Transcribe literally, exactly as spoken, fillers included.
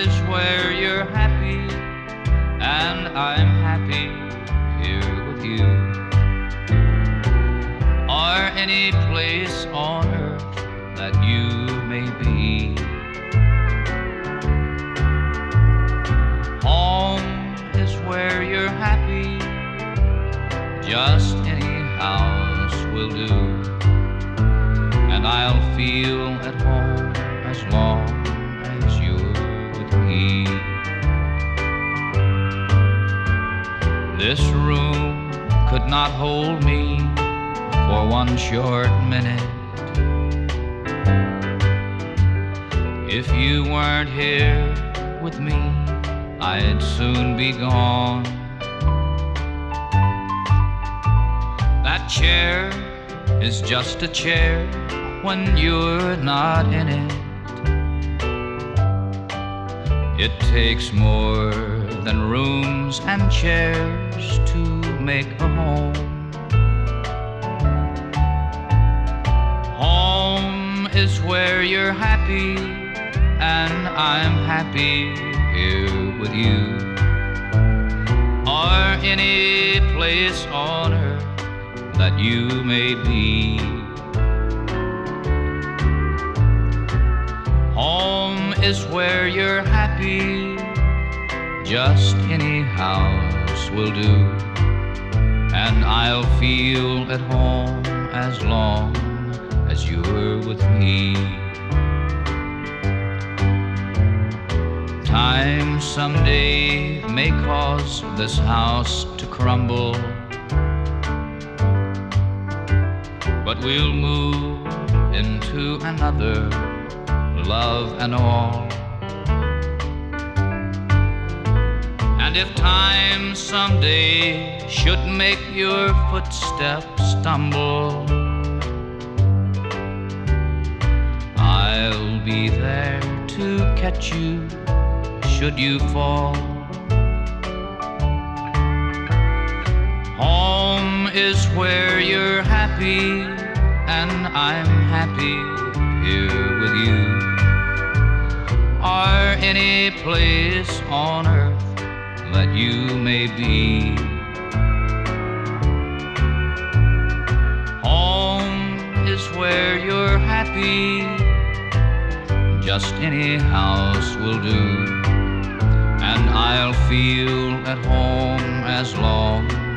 is where you're happy, and I'm happy here with you. Or any place on earth that you may be. Home is where you're happy, just any house will do, and I'll feel at home as long as you're with me. This room could not hold me for one short minute if you weren't here with me. I'd soon be gone. That chair is just a chair when you're not in it. It takes more than rooms and chairs to make a home. Home is where you're happy, and I'm happy here with you. Or any place on earth that you may be. Home is where you're happy, just any house will do, and I'll feel at home as long as you're with me. Time someday may cause this house to crumble, but we'll move into another, love and all. And if time someday should make your footsteps stumble, I'll be there to catch you should you fall. Home is where you're happy, and I'm happy here with you. Or any place on earth that you may be. Home is where you're happy, just any house will do, and I'll feel at home as long